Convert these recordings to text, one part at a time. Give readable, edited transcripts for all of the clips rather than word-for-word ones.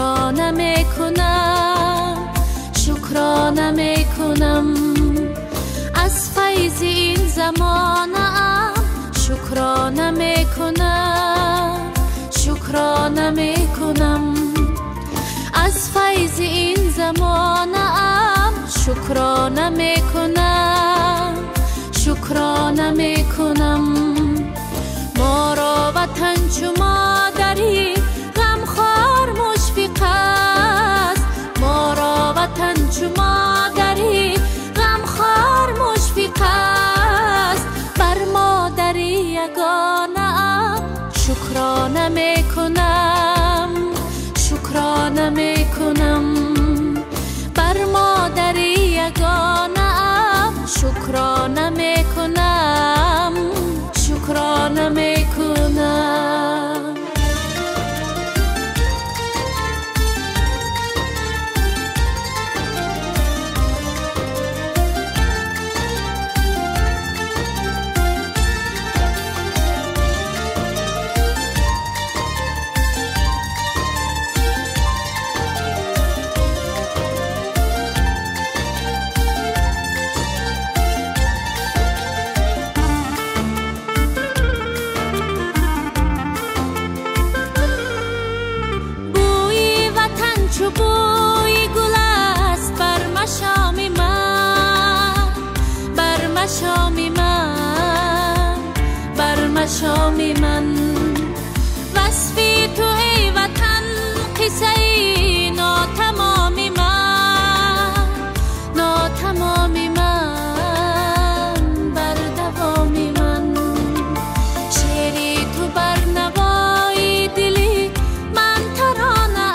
شکرانه میکنم، شکرانه میکنم از فیض این زمانم، شکرانه میکنم، شکرانه میکنم از فیض این زمانم، شکرانه میکنم، شکرانه میکنم ما را وطن چو مادری غمخوار مشفق است، ما را وطن چو مادری غمخوار مشفق است، بر مادری یگانه شکرانه میکنم، شکرانه میکنم بر مادری یگانه شکرانه میکنم، شکرانه میکنم. چو بوی گل است بر مشام من، بر مشام من، بر مشام من وصفی تو ای وطن قصه ای ناتمام من، ناتمام من بر دوام من، شعری تو بر نوای دلی من ترانه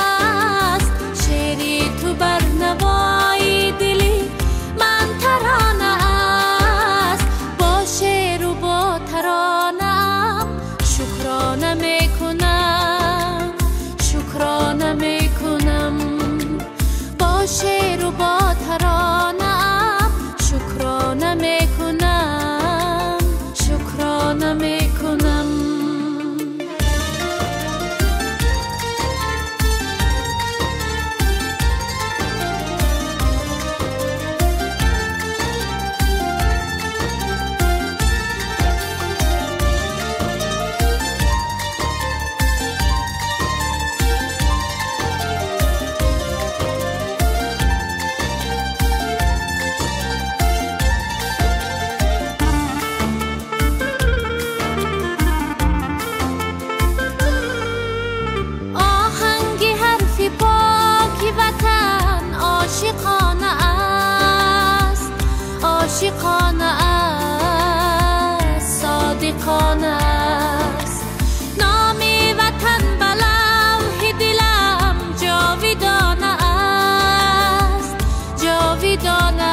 بر نوای دلی من ترانه است، با شعر و با ترانه شکرانه میکنم، شکرانه میکنم با شعر و با ترانه شکرانه میکنم، شکرانه میکنم. عاشقانه است، عاشقانه است، صادقانه است، نامی وطن به لوح دلم جاویدانه است، جاویدانه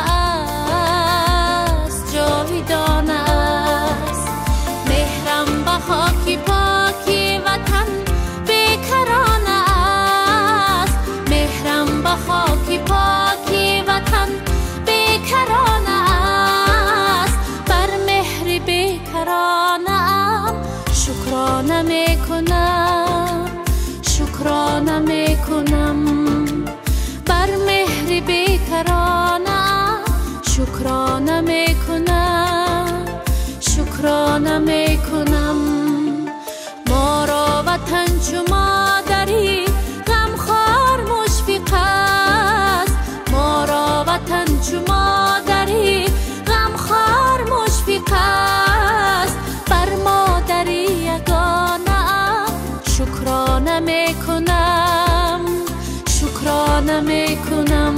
است، جاویدانه است، مهرم به خاک پاکی وطن بیکرانه است، مهرم به خاک پاکی وطن بیکرانه است، بر مهر بیکرانه شکرانه میکنم، شکرانه میکنم بر مهر بیکرانه شکرانه میکنم، شکرانه میکنم ما را وطن چو مادری غمخوار مشفق است، ما را وطن چو مادری غمخوار مشفق است، بر مادری یگانه شکرانه میکنم، شکرانه میکنم،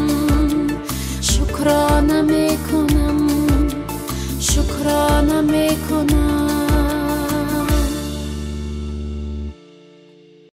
شکرانه میکنم، شکرانه میکنم.